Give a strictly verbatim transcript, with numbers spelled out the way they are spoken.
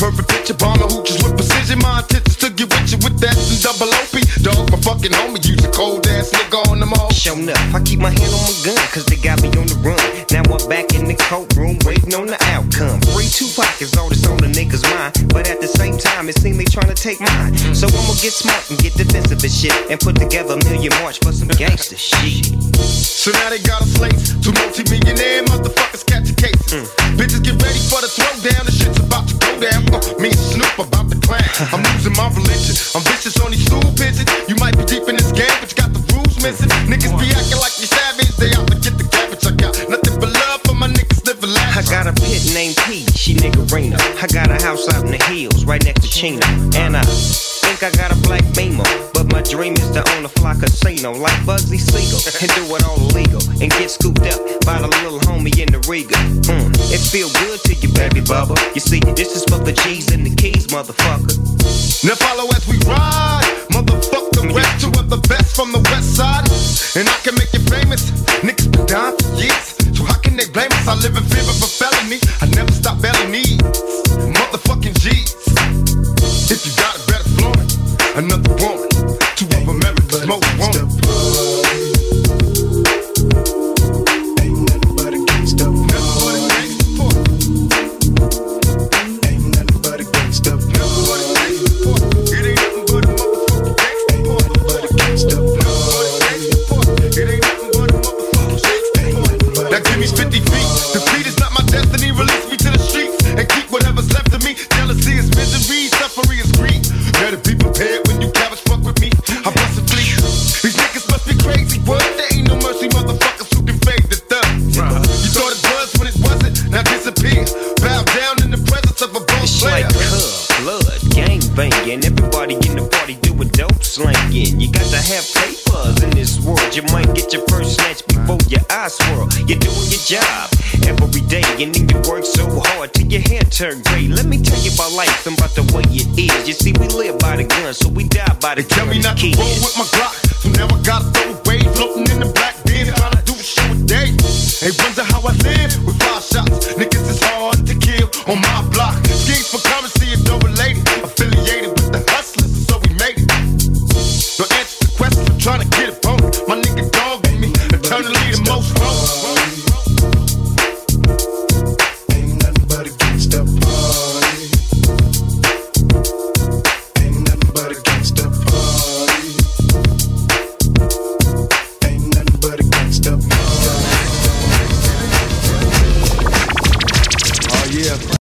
perfect picture, bomber hooches with precision. My intentions to get with you with that and double O P. Dog, my fucking homie, use a cold ass nigga on them all. Show enough, I keep my hand on my gun, cause they got me on the run. Now I'm back in the courtroom, waiting on the outcome. Free Tupac is all that's on the niggas' mind, but at the same time, it seems they tryna take mine. So I'ma get smart and get defensive and shit, and put together a million march for some gangster shit. So now they got a slate, two multi-millionaire motherfuckers catching cases. Mm. Bitches get ready for the throwdown, the shit's about to go down. Uh, me and Snoop about to climb. I'm losing my religion, I'm vicious on these stool pigeons. You might be deep in this game, but you got the rules missing. Niggas be acting like you savage, they out to get the cabbage. I got nothing but love for my niggas living life. I got a pit named P, she niggerina. I got a house out in the hills, right next to Chino. And I think I got a black Beamer, but my dream is to own a fly casino like Bugsy Siegel and do it all illegal and get scooped up by the little homie in the Riga. Mm, it feel good to you, baby bubba. You see, this is for the G's and the keys, motherfucker. Now follow as we ride, motherfuck the rest. Two of the best from the west side, and I can make you famous. Niggas been down for years, so how can they blame us? I live in fear of a felony. I never stop belly needs, motherfucking G's. If you got it, better floor it. Another woman, two of America's most wanted. Ain't nothing but a gangsta boy. Ain't nothing but a gangsta boy. It ain't nothing but a motherfucking gangsta boy. But a gangsta boy. It ain't nothing but a motherfucking gangsta boy. Now give me fifty feet. Defeat is not my destiny. Release me to the streets and keep whatever's left of me. Jealousy is misery, suffering is greed. Better be prepared when you cabbage fuck with me. I bust a fleet. These niggas must be crazy. What? There ain't no mercy, motherfuckers who can fade the thug. You thought it was when it wasn't. Now disappear. Bow down in the presence of a boss It's player. like cub, blood, gang banging. Everybody in the party doing dope slanging. You got to have papers in this world. You might get your first snatch before your eyes swirl. You're doing your job every day, and then you work so hard till your hair turn gray. Let me tell you about life and about the way it is. You see, we live by the gun, so we die by the They tell gun. me not to kids. roll with my Glock, so now I gotta throw away. Floating in the black bin, trying to do a show a day. They wonder how I live with five shots. Niggas is hard to kill on my block. Schemes for currency and double related, affiliated with the hustlers, so we made it. No answer to questions, I'm trying to get it on. My nigga dogging me, eternally the most wrong. Ain't nothing but a gangsta boy. Ain't nothing but a gangsta boy. Ain't nothing but a gangsta boy. Oh yeah.